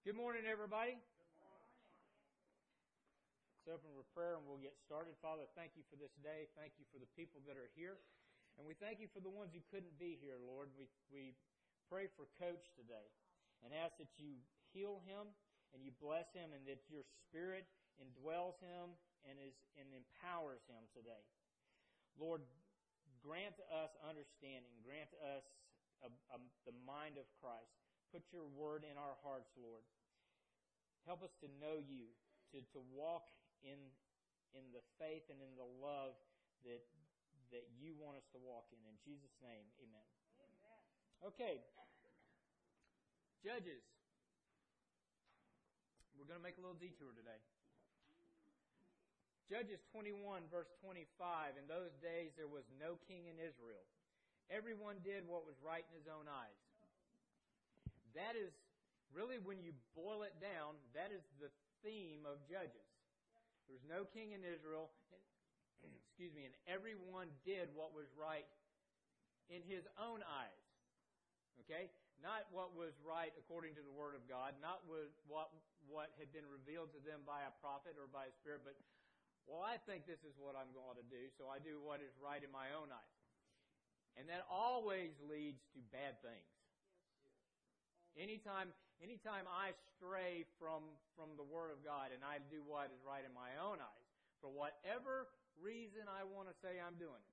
Good morning, everybody. Good morning. Let's open with prayer and we'll get started. Father, thank you for this day. Thank you for the people that are here. And we thank you for the ones who couldn't be here, Lord. We pray for Coach today and ask that you heal him and you bless him and that your Spirit indwells him and empowers him today. Lord, grant us understanding. Grant us the mind of Christ. Put your word in our hearts, Lord. Help us to know you, to walk in the faith and in the love that you want us to walk in. In Jesus' name, amen. Okay. Judges. We're going to make a little detour today. Judges 21, verse 25. In those days there was no king in Israel. Everyone did what was right in his own eyes. That is, really when you boil it down, that is the theme of Judges. There's no king in Israel, and everyone did what was right in his own eyes. Okay? Not what was right according to the Word of God, not what had been revealed to them by a prophet or by a spirit, but, well, I think this is what I'm going to do, so I do what is right in my own eyes. And that always leads to bad things. Anytime I stray from the Word of God and I do what is right in my own eyes, for whatever reason I want to say I'm doing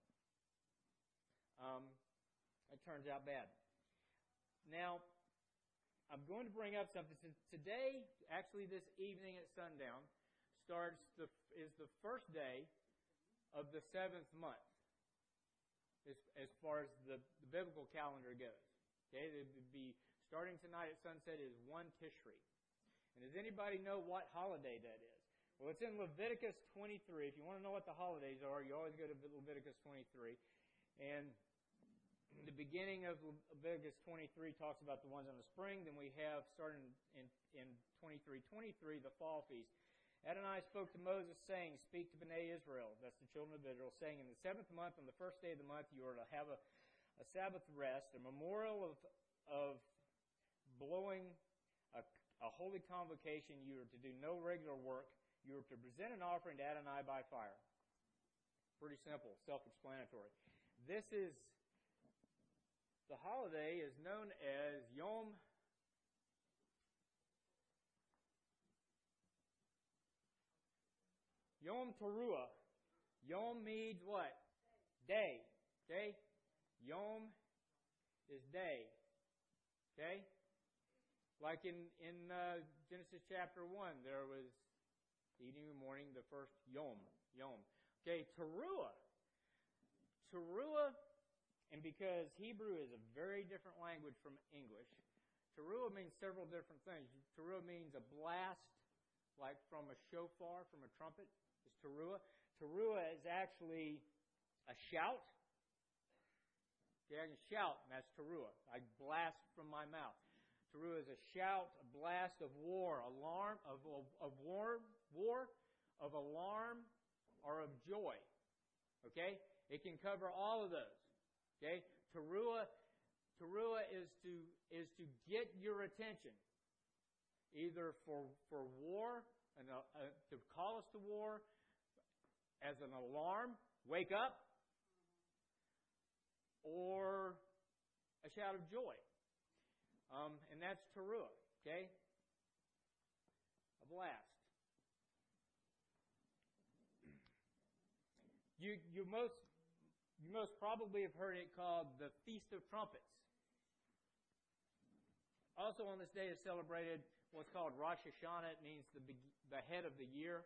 it, it turns out bad. Now, I'm going to bring up something. Today, actually this evening at sundown, is the first day of the 7th month, as far as the biblical calendar goes. Okay, it would be starting tonight at sunset is 1 Tishri. And does anybody know what holiday that is? Well, it's in Leviticus 23. If you want to know what the holidays are, you always go to Leviticus 23. And the beginning of Leviticus 23 talks about the ones in the spring. Then we have, starting in 23:23, the fall feast. Adonai spoke to Moses, saying, "Speak to Bnei Israel," that's the children of Israel, saying, "In the 7th month, on the first day of the month, you are to have a Sabbath rest, a memorial of blowing a holy convocation. You are to do no regular work. You are to present an offering to Adonai by fire." Pretty simple, self-explanatory. The holiday is known as Yom Teruah. Yom means what? Day. Okay? Yom is day. Okay? Like in Genesis chapter 1, there was the evening and morning, the first Yom. Okay, Teruah. Teruah, and because Hebrew is a very different language from English, Teruah means several different things. Teruah means a blast, like from a shofar, from a trumpet, is Teruah. Teruah is actually a shout. Okay, I can shout, and that's Teruah. I blast from my mouth. Teruah is a shout, a blast of war, alarm, of war, of alarm, or of joy. Okay? It can cover all of those. Okay? Teruah is to get your attention, either for war, and to call us to war, as an alarm, wake up, or a shout of joy. And that's Teruah, okay? A blast. You most probably have heard it called the Feast of Trumpets. Also on this day is celebrated what's called Rosh Hashanah. It means the head of the year.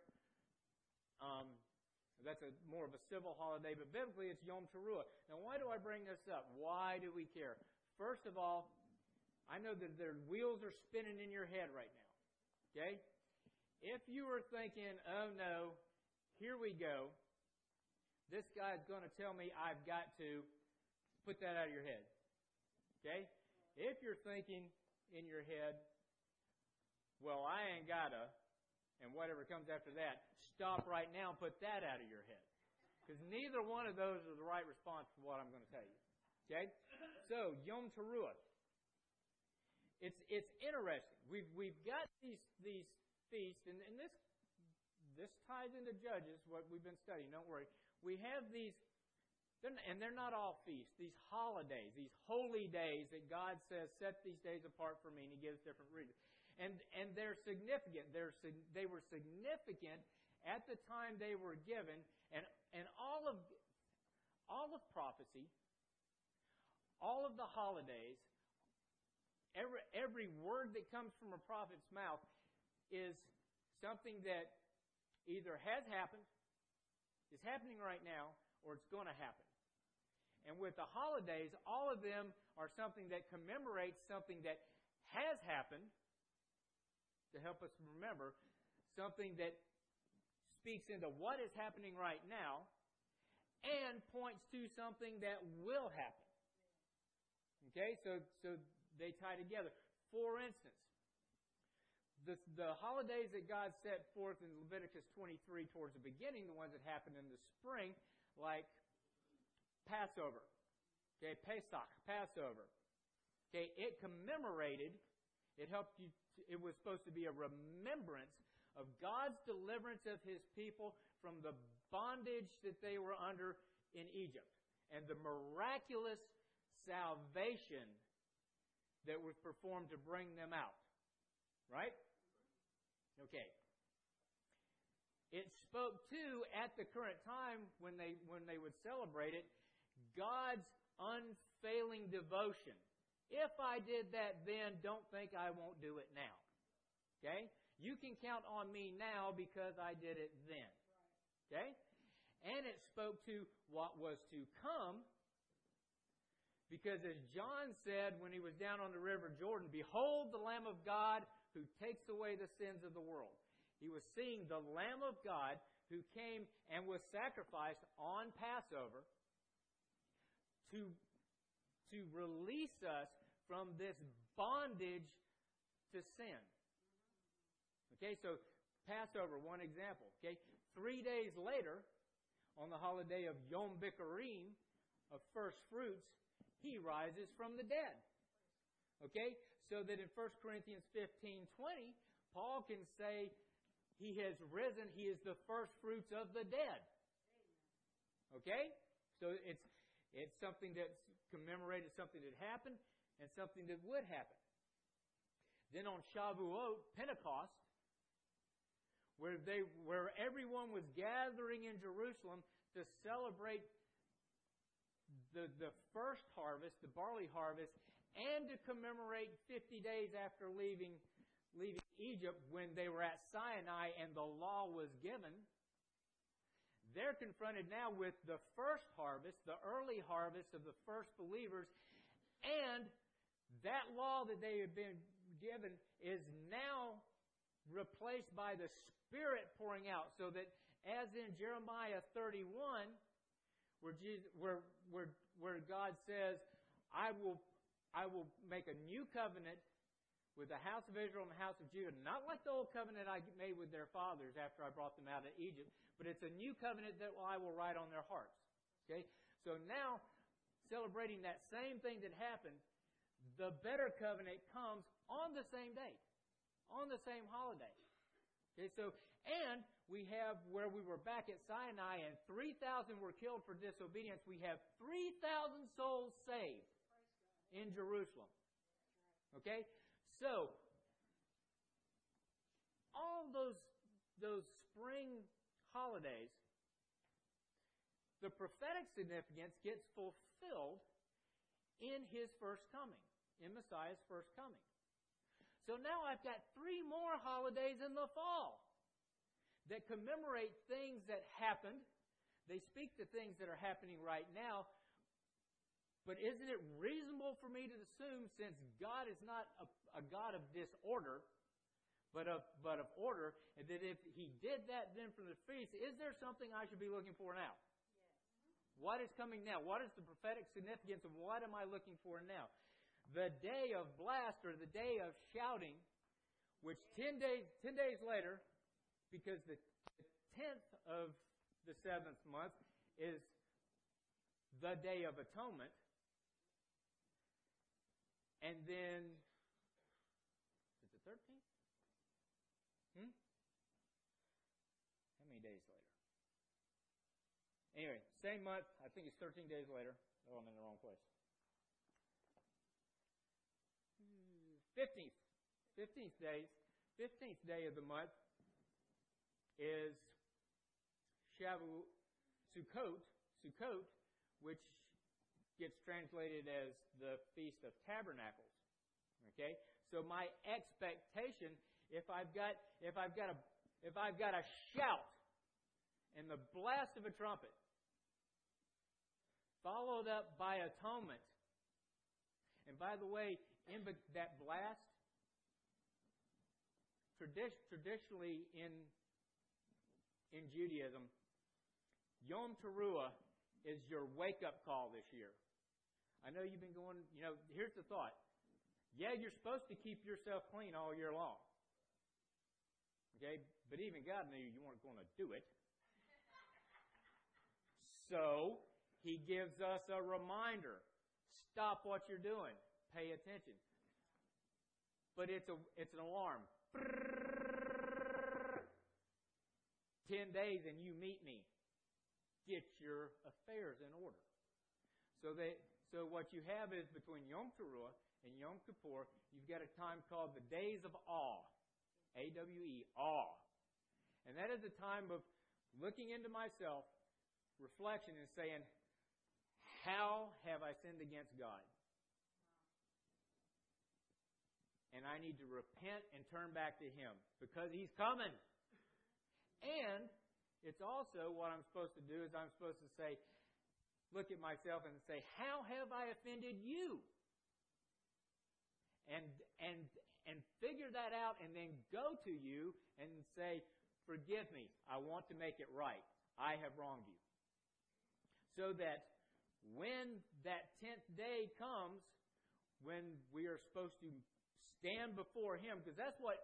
That's more of a civil holiday, but biblically it's Yom Teruah. Now, why do I bring this up? Why do we care? First of all, I know that their wheels are spinning in your head right now. Okay? If you were thinking, oh no, here we go, this guy's going to tell me I've got to, put that out of your head. Okay? If you're thinking in your head, well, I ain't gotta, and whatever comes after that, stop right now and put that out of your head. Because neither one of those are the right response to what I'm going to tell you. Okay? So, Yom Teruah. it's interesting. We've got these feasts, and this ties into Judges, what we've been studying. Don't worry. We have these, and they're not all feasts. These holidays, these holy days that God says, set these days apart for me, and He gives different reasons. And they're significant. They were significant at the time they were given, and all of prophecy, all of the holidays, every word that comes from a prophet's mouth is something that either has happened, is happening right now, or it's going to happen. And with the holidays, all of them are something that commemorates something that has happened, to help us remember, something that speaks into what is happening right now, and points to something that will happen. Okay, so they tie together. For instance, the holidays that God set forth in Leviticus 23 towards the beginning, the ones that happened in the spring, like Passover, okay, Pesach, Passover. Okay, it commemorated, it helped you, it was supposed to be a remembrance of God's deliverance of His people from the bondage that they were under in Egypt, and the miraculous salvation that was performed to bring them out. Right? Okay. It spoke to, at the current time when they would celebrate it, God's unfailing devotion. If I did that then, don't think I won't do it now. Okay? You can count on me now because I did it then. Okay? And it spoke to what was to come, because as John said when he was down on the river Jordan, behold the Lamb of God who takes away the sins of the world. He was seeing the Lamb of God who came and was sacrificed on Passover to release us from this bondage to sin. Okay, so Passover, one example. Okay, 3 days later, on the holiday of Yom Bikurim, of first fruits, He rises from the dead. Okay, so that in 1 Corinthians 15:20, Paul can say He has risen. He is the first fruits of the dead. Okay, so it's something that's commemorated, something that happened, and something that would happen. Then on Shavuot, Pentecost, where everyone was gathering in Jerusalem to celebrate the first harvest, the barley harvest, and to commemorate 50 days after leaving Egypt when they were at Sinai and the law was given. They're confronted now with the first harvest, the early harvest of the first believers, and that law that they had been given is now replaced by the Spirit pouring out, so that as in Jeremiah 31, where God says, I will make a new covenant with the house of Israel and the house of Judah, not like the old covenant I made with their fathers after I brought them out of Egypt, but it's a new covenant that I will write on their hearts. Okay? So now, celebrating that same thing that happened, the better covenant comes on the same date, on the same holiday. Okay, so, and we have where we were back at Sinai and 3,000 were killed for disobedience. We have 3,000 souls saved in Jerusalem. Okay? So, all those spring holidays, the prophetic significance gets fulfilled in His first coming, in Messiah's first coming. So now I've got 3 more holidays in the fall that commemorate things that happened. They speak to things that are happening right now. But isn't it reasonable for me to assume, since God is not a God of disorder, but of order, and that if He did that then from the feast, is there something I should be looking for now? Yes. What is coming now? What is the prophetic significance of what am I looking for now? The day of blast, or the day of shouting, which 10 days later, because the 10th of the 7th month is the Day of Atonement. And then How many days later? Anyway, same month. I think it's 13 days later. Oh, I'm in the wrong place. 15th. 15th day of the month is Sukkot, which gets translated as the Feast of Tabernacles. Okay, so my expectation, if I've got a shout and the blast of a trumpet, followed up by atonement, and by the way, in that blast, traditionally in Judaism, Yom Teruah is your wake-up call this year. I know you've been going, here's the thought. Yeah, you're supposed to keep yourself clean all year long. Okay? But even God knew you weren't going to do it. So, He gives us a reminder. Stop what you're doing. Pay attention. But it's an alarm. 10 days and you meet me. Get your affairs in order. So what you have is between Yom Teruah and Yom Kippur, you've got a time called the Days of Awe. A-W-E, awe. And that is a time of looking into myself, reflection, and saying, how have I sinned against God? And I need to repent and turn back to Him because He's coming. And it's also what I'm supposed to do is I'm supposed to say, look at myself and say, how have I offended you? And figure that out and then go to you and say, forgive me. I want to make it right. I have wronged you. So that when that 10th day comes, when we are supposed to stand before Him, because that's what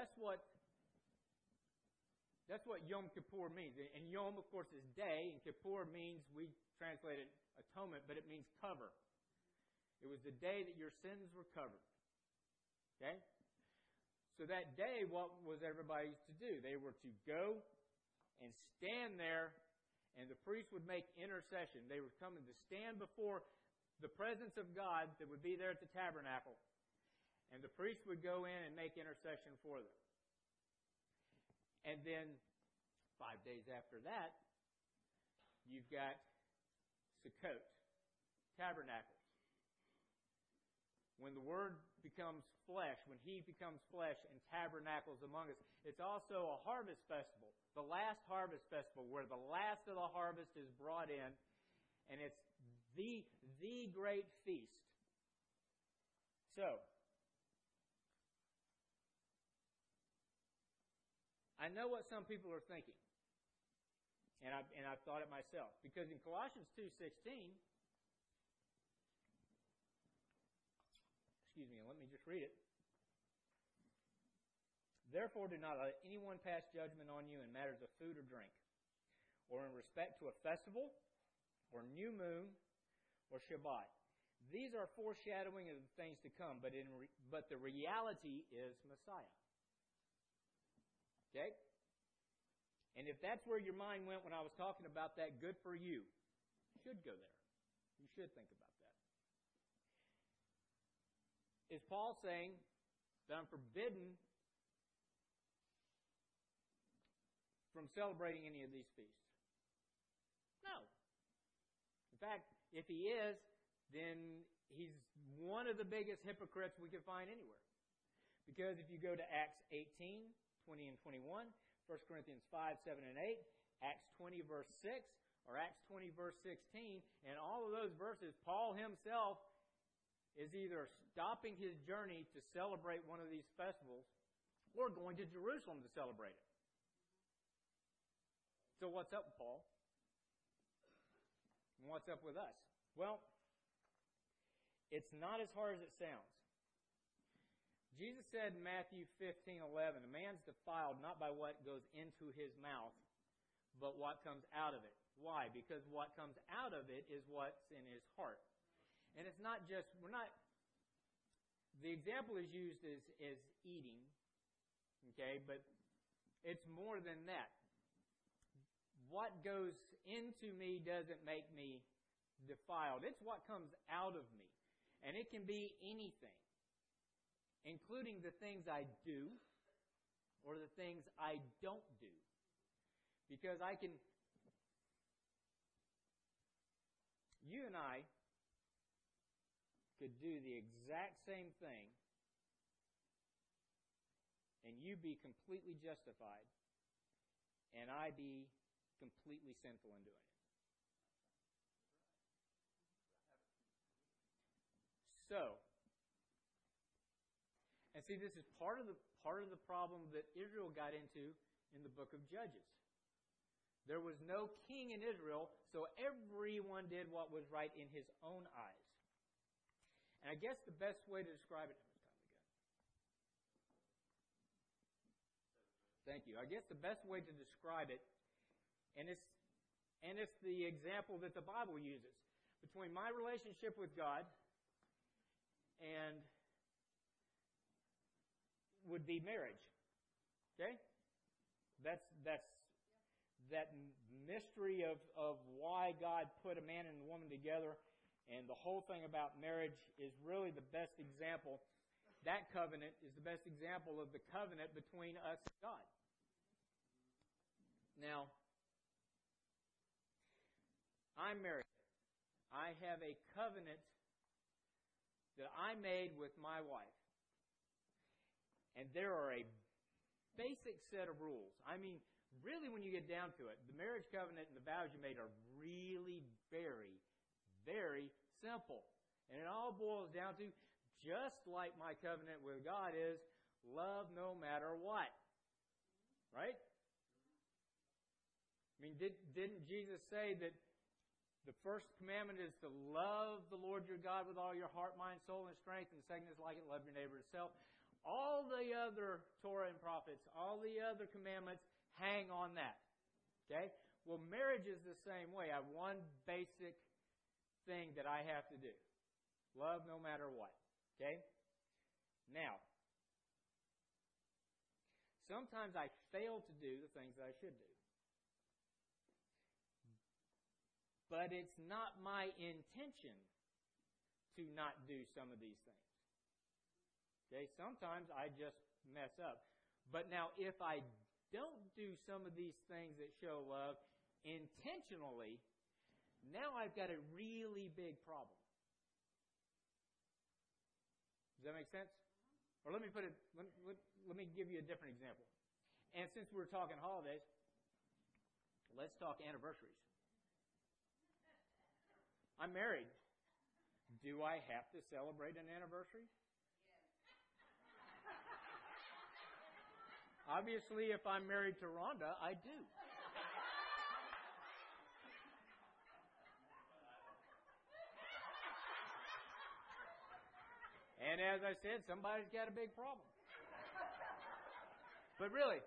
Yom Kippur means. And Yom, of course, is day, and Kippur means, we translate it atonement, but it means cover. It was the day that your sins were covered. Okay? So that day, what was everybody to do? They were to go and stand there, and the priest would make intercession. They were coming to stand before the presence of God that would be there at the tabernacle. And the priest would go in and make intercession for them. And then 5 days after that, you've got Sukkot, Tabernacles. When the Word becomes flesh, when He becomes flesh and tabernacles among us, it's also a harvest festival, the last harvest festival, where the last of the harvest is brought in, and it's the great feast. So, I know what some people are thinking, and I've thought it myself, because in Colossians 2:16, let me just read it. Therefore, do not let anyone pass judgment on you in matters of food or drink, or in respect to a festival, or new moon, or Shabbat. These are foreshadowing of the things to come, but the reality is Messiah. Okay? And if that's where your mind went when I was talking about that, good for you. You should go there. You should think about that. Is Paul saying that I'm forbidden from celebrating any of these feasts? No. In fact, if he is, then he's one of the biggest hypocrites we can find anywhere. Because if you go to Acts 18, 20 and 21, 1 Corinthians 5, 7 and 8, Acts 20 verse 6, or Acts 20 verse 16, and all of those verses, Paul himself is either stopping his journey to celebrate one of these festivals or going to Jerusalem to celebrate it. So what's up with Paul? And what's up with us? Well, it's not as hard as it sounds. Jesus said in Matthew 15:11, a man's defiled not by what goes into his mouth, but what comes out of it. Why? Because what comes out of it is what's in his heart. And it's not just, the example is used as eating, okay, but It's more than that. What goes into me doesn't make me defiled. It's what comes out of me. And it can be anything, including the things I do or the things I don't do. Because you and I could do the exact same thing and you be completely justified and I be completely sinful in doing it. So, and see, this is part of the problem that Israel got into in the book of Judges. There was no king in Israel, so everyone did what was right in his own eyes. And I guess the best way to describe it... Thank you. I guess the best way to describe it, and it's the example that the Bible uses, between my relationship with God and would be marriage. Okay? That's that mystery of why God put a man and a woman together, and the whole thing about marriage is really the best example. That covenant is the best example of the covenant between us and God. Now, I'm married. I have a covenant that I made with my wife. And there are a basic set of rules. I mean, really, when you get down to it, the marriage covenant and the vows you made are really very, very simple. And it all boils down to, just like my covenant with God is, love no matter what. Right? I mean, didn't Jesus say that the first commandment is to love the Lord your God with all your heart, mind, soul, and strength, and the second is like it, love your neighbor as yourself. All the other Torah and prophets, all the other commandments hang on that. Okay? Well, marriage is the same way. I have one basic thing that I have to do. Love no matter what. Okay? Now, sometimes I fail to do the things that I should do. But it's not my intention to not do some of these things. Okay? Sometimes I just mess up. But now, if I don't do some of these things that show love intentionally, now I've got a really big problem. Does that make sense? Or let me give you a different example. And since we're talking holidays, let's talk anniversaries. I'm married. Do I have to celebrate an anniversary? Obviously, if I'm married to Rhonda, I do. And as I said, somebody's got a big problem. But really,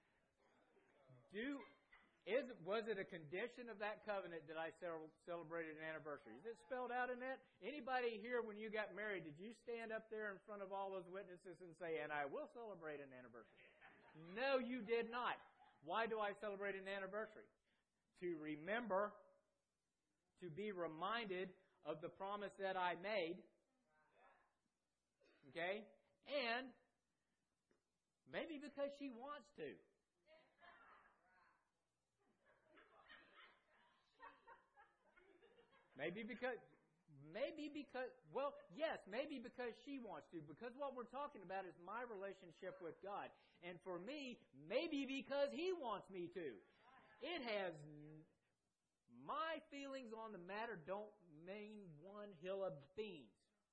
was it a condition of that covenant that I celebrated an anniversary? Is it spelled out in that? Anybody here, when you got married, did you stand up there in front of all those witnesses and say, and I will celebrate an anniversary? No, you did not. Why do I celebrate an anniversary? To remember, to be reminded of the promise that I made. Okay? And maybe because she wants to. Maybe because she wants to. Because what we're talking about is my relationship with God. And for me, maybe because He wants me to. It has, my feelings on the matter don't mean one hill of beans.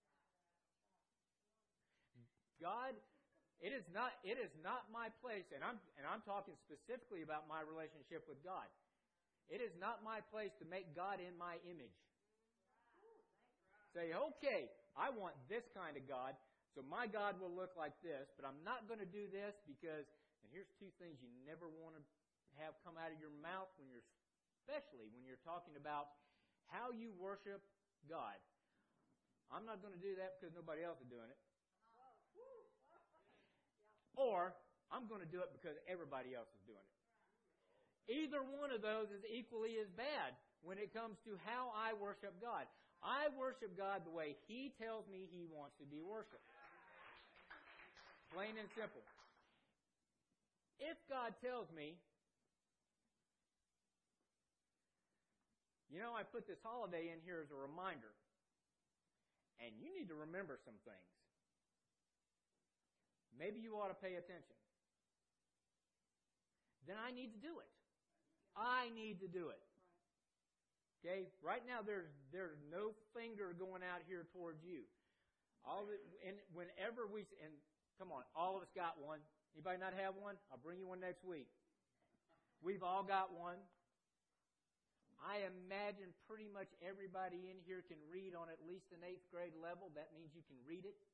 God, it is not my place, and I'm talking specifically about my relationship with God. It is not my place to make God in my image. Say, okay, I want this kind of God, so my God will look like this, but I'm not going to do this because, and here's two things you never want to have come out of your mouth especially when you're talking about how you worship God. I'm not going to do that because nobody else is doing it. Or, I'm going to do it because everybody else is doing it. Either one of those is equally as bad when it comes to how I worship God. I worship God the way He tells me He wants to be worshipped. Plain and simple. If God tells me, I put this holiday in here as a reminder, and you need to remember some things. Maybe you ought to pay attention. Then I need to do it. I need to do it. Okay? Right now, there's no finger going out here towards you. Come on, all of us got one. Anybody not have one? I'll bring you one next week. We've all got one. I imagine pretty much everybody in here can read on at least an 8th grade level. That means you can read it.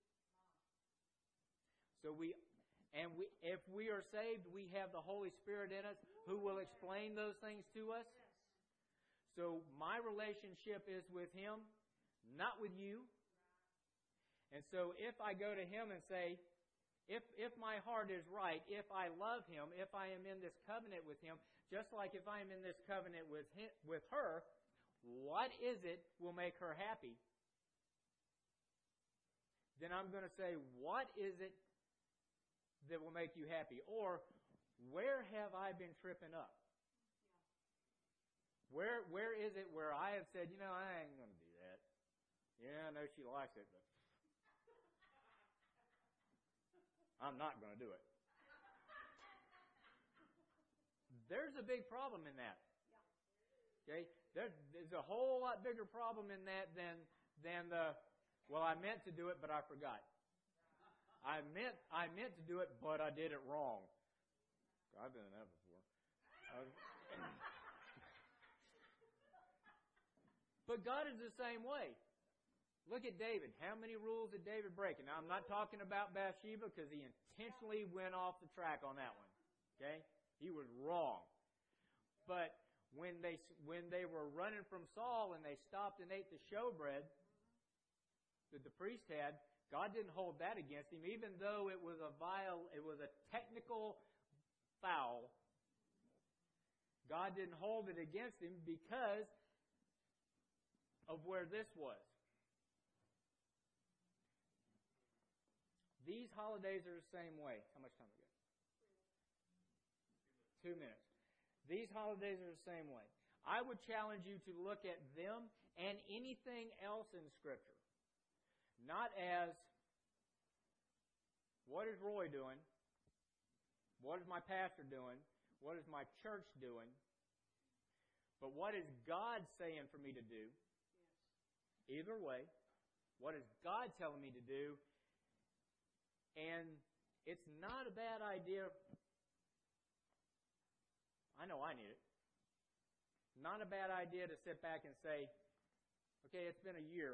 So if we are saved, we have the Holy Spirit in us who will explain those things to us. So my relationship is with Him, not with you. And so if I go to Him and say, if my heart is right, if I love Him, if I am in this covenant with Him, just like if I am in this covenant with her, what is it will make her happy? Then I'm going to say, what is it that will make you happy? Or, where have I been tripping up? Where is it where I have said, I ain't going to do that. Yeah, I know she likes it, but I'm not going to do it. There's a big problem in that. Okay? There's a whole lot bigger problem in that than I meant to do it, but I forgot. I meant to do it, but I did it wrong. I've been in that before. But God is the same way. Look at David. How many rules did David break? And now, I'm not talking about Bathsheba because he intentionally went off the track on that one. Okay? He was wrong. But when they were running from Saul and they stopped and ate the showbread that the priest had, God didn't hold that against him, even though it was a technical foul. God didn't hold it against him because of where this was. These holidays are the same way. How much time we got? 2 minutes. These holidays are the same way. I would challenge you to look at them and anything else in Scripture. Not as, what is Roy doing? What is my pastor doing? What is my church doing? But what is God saying for me to do? Either way, what is God telling me to do? And it's not a bad idea. I know I need it. Not a bad idea to sit back and say, okay, it's been a year.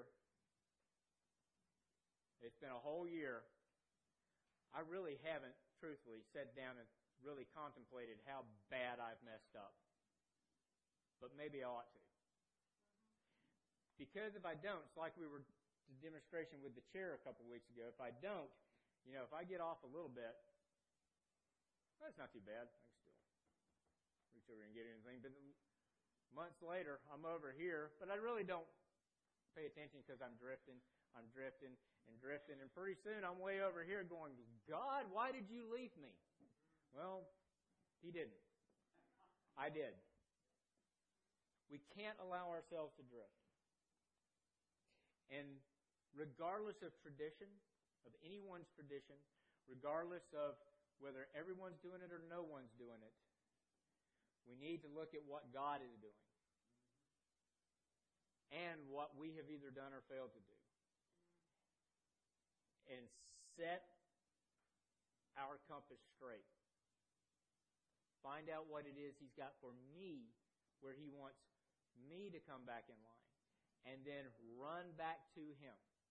It's been a whole year. I really haven't, truthfully, sat down and really contemplated how bad I've messed up. But maybe I ought to. Because if I don't, it's like we were the demonstration with the chair a couple weeks ago. If I don't, if I get off a little bit, well, it's not too bad. I can still reach over and get anything. But months later, I'm over here, but I really don't pay attention because I'm drifting. And pretty soon I'm way over here going, God, why did you leave me? Well, He didn't. I did. We can't allow ourselves to drift. And regardless of tradition, of anyone's tradition, regardless of whether everyone's doing it or no one's doing it, we need to look at what God is doing and what we have either done or failed to do. And set our compass straight. Find out what it is He's got for me, where He wants me to come back in line. And then run back to Him.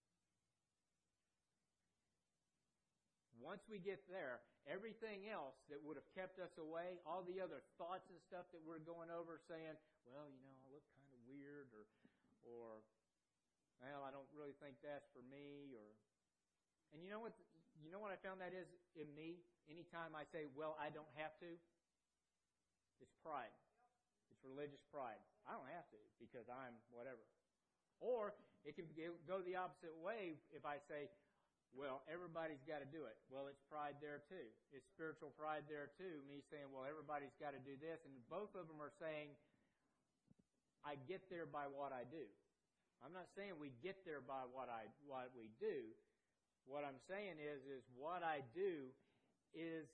Once we get there, everything else that would have kept us away, all the other thoughts and stuff that we're going over saying, well, I look kind of weird, or well, I don't really think that's for me, and you know what? you know what I found that is in me? Anytime I say, well, I don't have to, it's pride. It's religious pride. I don't have to because I'm whatever. Or it can go the opposite way if I say, well, everybody's got to do it. Well, it's pride there too. It's spiritual pride there too. Me saying, well, everybody's got to do this. And both of them are saying, I get there by what I do. I'm not saying we get there by what we do. What I'm saying is what I do is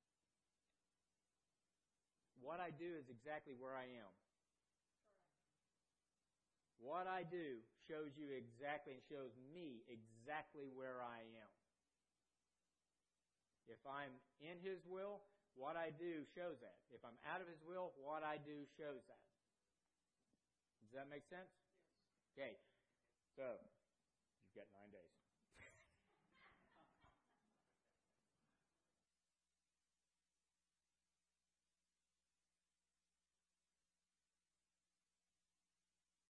exactly where I am. What I do shows you exactly and shows me exactly where I am. If I'm in His will, what I do shows that. If I'm out of His will, what I do shows that. Does that make sense? Yes. Okay. So, you've got 9 days.